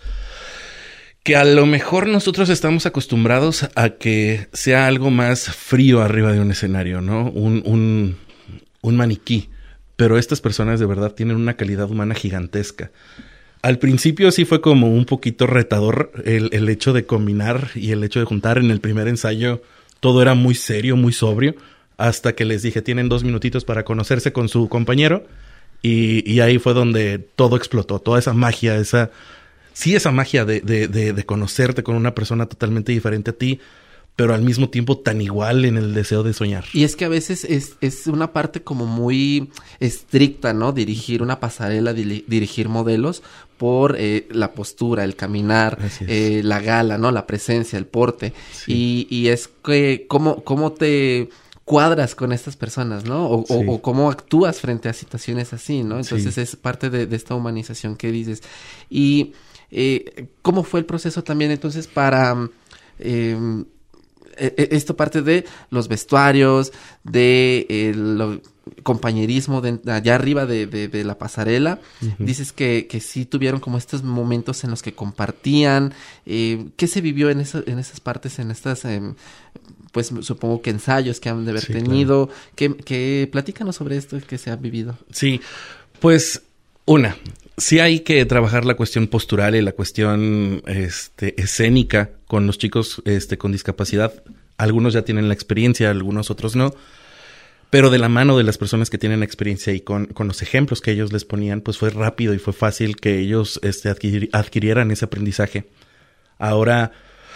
que a lo mejor nosotros estamos acostumbrados a que sea algo más frío arriba de un escenario, ¿no? Un, un, un maniquí. Pero estas personas de verdad tienen una calidad humana gigantesca. Al principio sí fue como un poquito retador el, el hecho de combinar y el hecho de juntar. En el primer ensayo todo era muy serio, muy sobrio, hasta que les dije, tienen dos minutitos para conocerse con su compañero. Y, y ahí fue donde todo explotó, toda esa magia, esa... Sí, esa magia de, de, de, de conocerte con una persona totalmente diferente a ti, pero al mismo tiempo tan igual en el deseo de soñar. Y es que a veces es, es una parte como muy estricta, ¿no? Dirigir una pasarela, di- dirigir modelos por eh, la postura, el caminar, eh, la gala, ¿no? La presencia, el porte. Sí. Y, y es que cómo, cómo te cuadras con estas personas, ¿no? O, sí. o, o cómo actúas frente a situaciones así, ¿no? Entonces sí. es parte de, de esta humanización que dices. Y... Eh, ¿cómo fue el proceso también entonces para eh, esto parte de los vestuarios, de eh, lo, compañerismo de, allá arriba de, de, de la pasarela. Uh-huh. Dices que, que sí tuvieron como estos momentos en los que compartían. Eh, ¿Qué se vivió en, eso, en esas partes, en estas, eh, pues supongo que ensayos que han de haber sí, tenido? Claro. ¿Qué, qué, platícanos sobre esto que se ha vivido. Sí, pues una, sí hay que trabajar la cuestión postural y la cuestión este, escénica con los chicos este, con discapacidad. Algunos ya tienen la experiencia, algunos otros no. Pero de la mano de las personas que tienen experiencia y con, con los ejemplos que ellos les ponían, pues fue rápido y fue fácil que ellos este, adquirir, adquirieran ese aprendizaje. Ahora,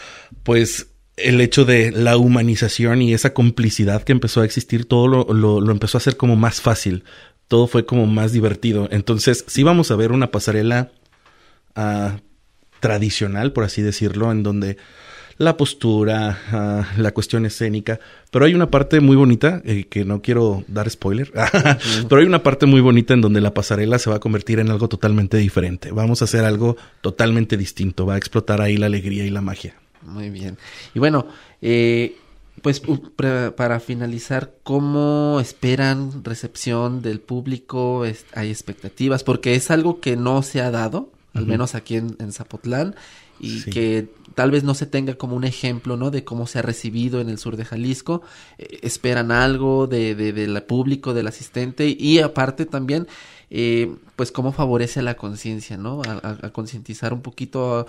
pues el hecho de la humanización y esa complicidad que empezó a existir, todo lo, lo, lo empezó a hacer como más fácil. Todo fue como más divertido. Entonces, sí vamos a ver una pasarela uh, tradicional, por así decirlo, en donde la postura, uh, la cuestión escénica, pero hay una parte muy bonita, eh, que no quiero dar spoiler, pero hay una parte muy bonita en donde la pasarela se va a convertir en algo totalmente diferente. Vamos a hacer algo totalmente distinto, va a explotar ahí la alegría y la magia. Muy bien. Y bueno, eh, pues para finalizar, ¿cómo esperan recepción del público? ¿Hay expectativas? Porque es algo que no se ha dado, al uh-huh. menos aquí en, en Zapotlán, y sí. que tal vez no se tenga como un ejemplo, ¿no? De cómo se ha recibido en el sur de Jalisco. Eh, esperan algo de, de, del público, del asistente, y aparte también, eh, pues cómo favorece a la conciencia, ¿no? A, a, a concientizar un poquito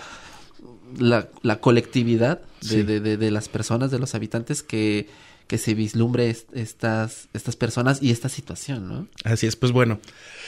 la, la colectividad de, sí. de, de, de las personas, de los habitantes, que, que se vislumbre est, estas, estas personas y esta situación, ¿no? Así es, pues bueno.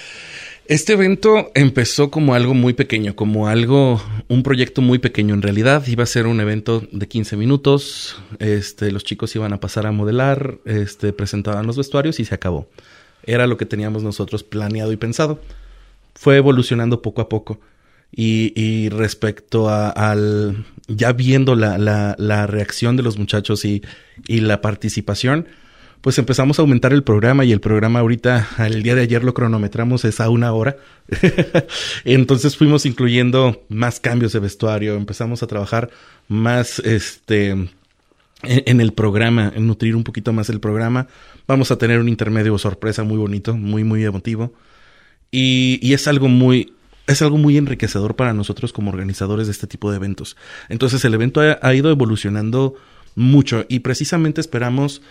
Este evento empezó como algo muy pequeño, como algo, un proyecto muy pequeño. En realidad iba a ser un evento de quince minutos, este, los chicos iban a pasar a modelar, este, presentaban los vestuarios y se acabó. Era lo que teníamos nosotros planeado y pensado. Fue evolucionando poco a poco. Y, y respecto a, al, ya viendo la, la, la reacción de los muchachos y, y la participación, pues empezamos a aumentar el programa, y el programa ahorita, el día de ayer lo cronometramos, es a una hora. Entonces fuimos incluyendo más cambios de vestuario, empezamos a trabajar más este en, en el programa, en nutrir un poquito más el programa. Vamos a tener un intermedio sorpresa muy bonito, muy, muy emotivo. Y, y es algo muy... Es algo muy enriquecedor para nosotros como organizadores de este tipo de eventos. Entonces el evento ha, ha ido evolucionando mucho, y precisamente esperamos...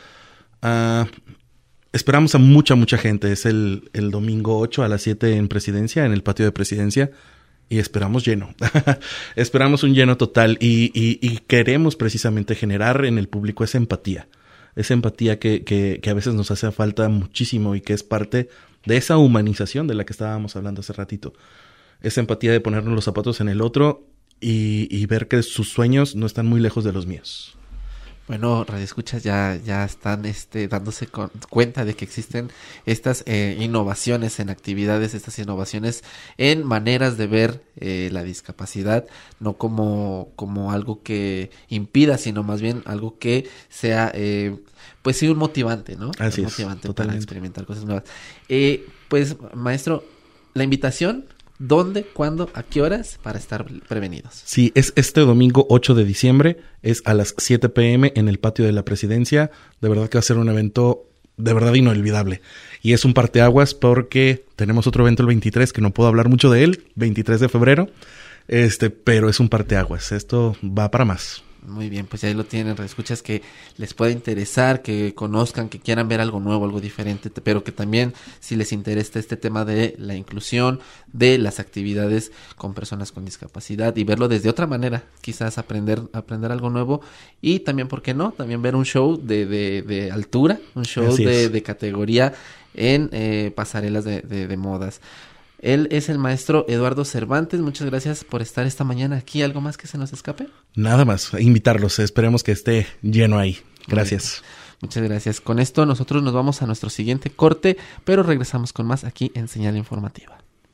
Uh, esperamos a mucha, mucha gente. Es el, el domingo ocho a las siete en Presidencia, en el patio de Presidencia, y esperamos lleno. Esperamos un lleno total, y, y, y queremos precisamente generar en el público esa empatía. Esa empatía que, que, que a veces nos hace falta muchísimo, y que es parte de esa humanización de la que estábamos hablando hace ratito. Esa empatía de ponernos los zapatos en el otro y, y ver que sus sueños no están muy lejos de los míos. Bueno, radioescuchas ya, ya están este, dándose con, cuenta de que existen estas eh, innovaciones en actividades, estas innovaciones en maneras de ver eh, la discapacidad, no como, como algo que impida, sino más bien algo que sea, eh, pues sí, un motivante, ¿no? Así un es, motivante totalmente. Para experimentar cosas nuevas. Eh, pues, maestro, la invitación... ¿Dónde, cuándo, a qué horas para estar prevenidos? Sí, es este domingo ocho de diciembre, es a las siete pm en el patio de la Presidencia. De verdad que va a ser un evento de verdad inolvidable. Y es un parteaguas porque tenemos otro evento el veintitrés, que no puedo hablar mucho de él, veintitrés de febrero, este, pero es un parteaguas. Esto va para más. Muy bien, pues ahí lo tienen, escuchas que les pueda interesar, que conozcan, que quieran ver algo nuevo, algo diferente, pero que también si les interesa este tema de la inclusión, de las actividades con personas con discapacidad y verlo desde otra manera, quizás aprender aprender algo nuevo, y también, ¿por qué no? También ver un show de, de, de altura, un show de, de categoría en eh, pasarelas de, de, de modas. Él es el maestro Eduardo Cervantes. Muchas gracias por estar esta mañana aquí. ¿Algo más que se nos escape? Nada más, invitarlos. Esperemos que esté lleno ahí. Gracias. Muchas gracias. Con esto nosotros nos vamos a nuestro siguiente corte, pero regresamos con más aquí en Señal Informativa.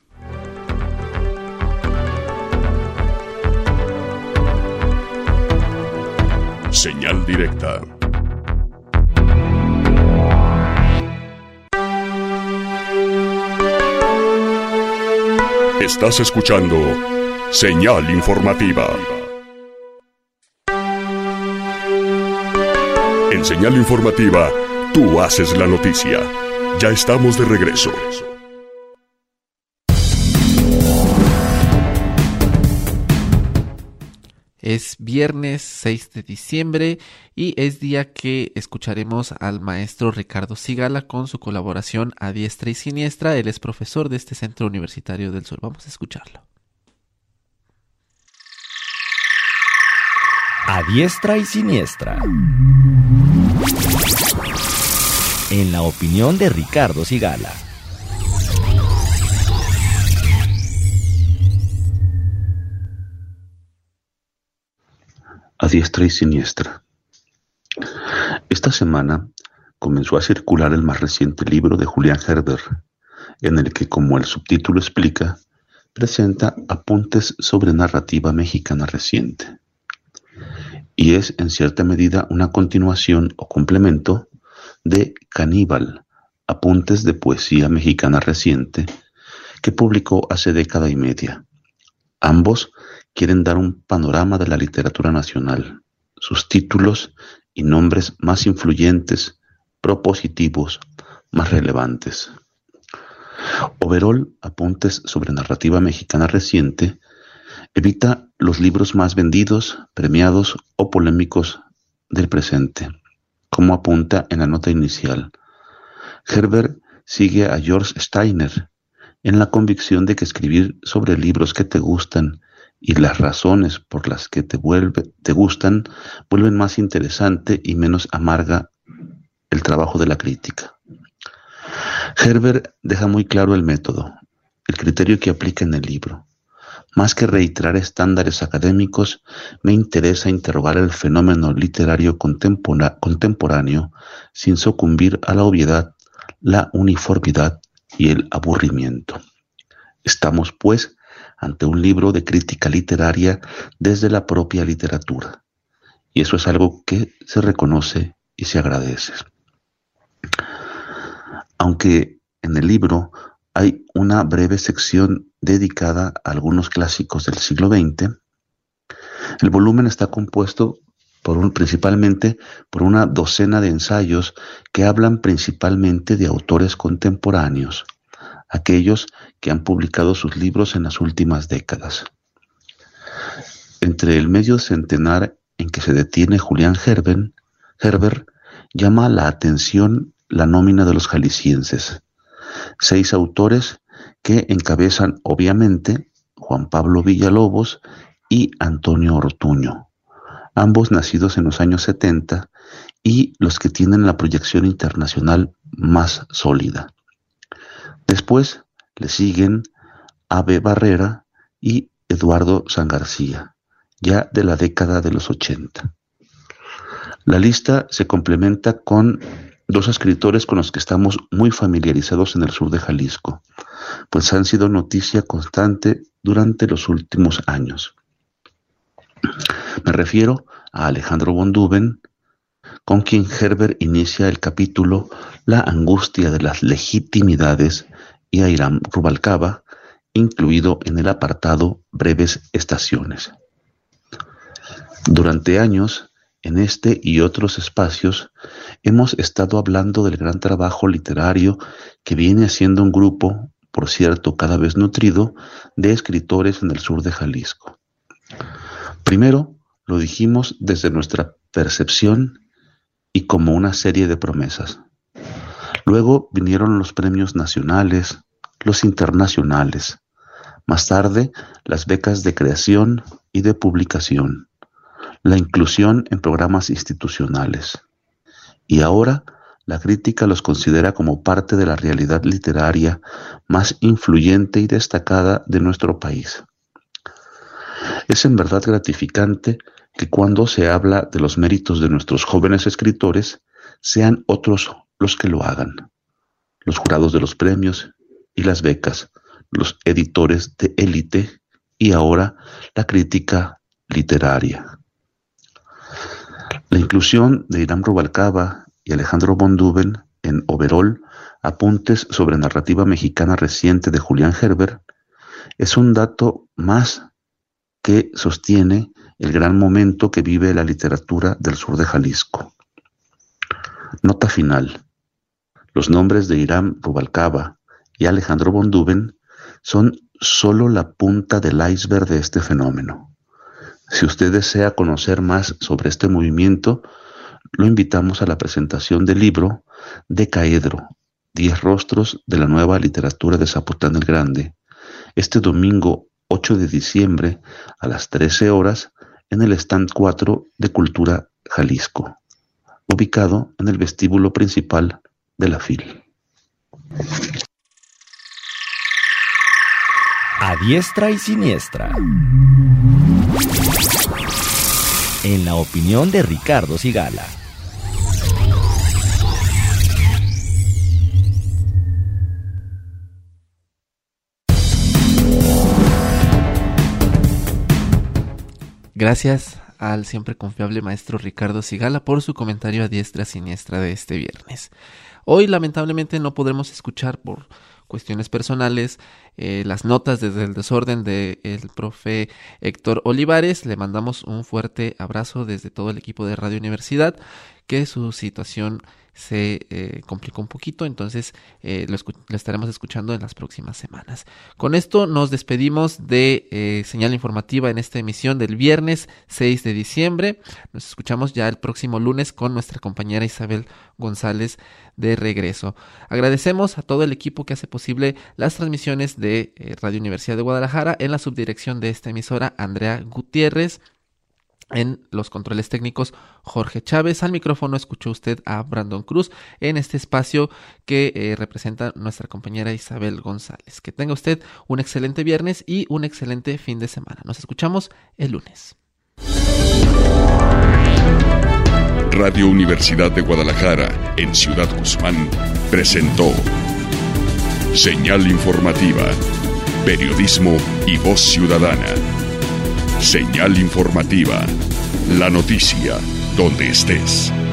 Señal directa. Estás escuchando Señal Informativa. En Señal Informativa, tú haces la noticia. Ya estamos de regreso. Es viernes seis de diciembre y es día que escucharemos al maestro Ricardo Sigala con su colaboración A Diestra y Siniestra. Él es profesor de este Centro Universitario del Sur. Vamos a escucharlo. A Diestra y Siniestra. En la opinión de Ricardo Sigala. A Diestra y Siniestra. Esta semana comenzó a circular el más reciente libro de Julián Herber, en el que, como el subtítulo explica, presenta apuntes sobre narrativa mexicana reciente. Y es, en cierta medida, una continuación o complemento de Caníbal, apuntes de poesía mexicana reciente, que publicó hace década y media. Ambos quieren dar un panorama de la literatura nacional, sus títulos y nombres más influyentes, propositivos, más relevantes. Overol, apuntes sobre narrativa mexicana reciente, evita los libros más vendidos, premiados o polémicos del presente, como apunta en la nota inicial. Herber sigue a George Steiner en la convicción de que escribir sobre libros que te gustan y las razones por las que te, vuelve, te gustan vuelven más interesante y menos amarga el trabajo de la crítica. Herber deja muy claro el método, el criterio que aplica en el libro. Más que reiterar estándares académicos, me interesa interrogar el fenómeno literario contempora- contemporáneo sin sucumbir a la obviedad, la uniformidad y el aburrimiento. Estamos, pues, ante un libro de crítica literaria desde la propia literatura, y eso es algo que se reconoce y se agradece. Aunque en el libro hay una breve sección dedicada a algunos clásicos del siglo veinte, el volumen está compuesto por un, principalmente por una docena de ensayos que hablan principalmente de autores contemporáneos, aquellos que han publicado sus libros en las últimas décadas. Entre el medio centenar en que se detiene Julián Herben, Herber, llama la atención la nómina de los jaliscienses, seis autores que encabezan obviamente Juan Pablo Villalobos y Antonio Ortuño, ambos nacidos en los años setenta y los que tienen la proyección internacional más sólida. Después le siguen Ave Barrera y Eduardo San García, ya de la década de los ochenta. La lista se complementa con dos escritores con los que estamos muy familiarizados en el sur de Jalisco, pues han sido noticia constante durante los últimos años. Me refiero a Alejandro von Duben, con quien Herber inicia el capítulo La angustia de las legitimidades, y a Hiram Rubalcaba, incluido en el apartado Breves estaciones. Durante años, en este y otros espacios, hemos estado hablando del gran trabajo literario que viene haciendo un grupo, por cierto, cada vez nutrido, de escritores en el sur de Jalisco. Primero, lo dijimos desde nuestra percepción y como una serie de promesas. Luego vinieron los premios nacionales, los internacionales. Más tarde, las becas de creación y de publicación, la inclusión en programas institucionales. Y ahora, la crítica los considera como parte de la realidad literaria más influyente y destacada de nuestro país. Es en verdad gratificante que cuando se habla de los méritos de nuestros jóvenes escritores, sean otros los que lo hagan. Los jurados de los premios y las becas, los editores de élite y ahora la crítica literaria. La inclusión de Hiram Rubalcaba y Alejandro von Duben en Overol, apuntes sobre narrativa mexicana reciente de Julián Herber, es un dato más que sostiene el gran momento que vive la literatura del sur de Jalisco. Nota final. Los nombres de Hiram Rubalcaba y Alejandro von Duven son solo la punta del iceberg de este fenómeno. Si usted desea conocer más sobre este movimiento, lo invitamos a la presentación del libro Decaedro, Diez rostros de la nueva literatura de Zapotlán el Grande, este domingo ocho de diciembre a las trece horas en el stand cuatro de Cultura Jalisco, ubicado en el vestíbulo principal de la F I L. A diestra y siniestra. En la opinión de Ricardo Sigala. Gracias al siempre confiable maestro Ricardo Sigala por su comentario a diestra y siniestra de este viernes. Hoy lamentablemente no podremos escuchar por cuestiones personales eh, las notas desde el desorden del profe Héctor Olivares. Le mandamos un fuerte abrazo desde todo el equipo de Radio Universidad, que su situación se eh, complicó un poquito, entonces eh, lo, escu- lo estaremos escuchando en las próximas semanas. Con esto nos despedimos de eh, Señal Informativa en esta emisión del viernes seis de diciembre. Nos escuchamos ya el próximo lunes con nuestra compañera Isabel González de regreso. Agradecemos a todo el equipo que hace posible las transmisiones de eh, Radio Universidad de Guadalajara, en la subdirección de esta emisora Andrea Gutiérrez, en los controles técnicos Jorge Chávez. Al micrófono escuchó usted a Brandon Cruz en este espacio que eh, representa nuestra compañera Isabel González. Que tenga usted un excelente viernes y un excelente fin de semana. Nos escuchamos el lunes. Radio Universidad de Guadalajara en Ciudad Guzmán presentó Señal Informativa, periodismo y voz ciudadana. Señal Informativa, la noticia donde estés.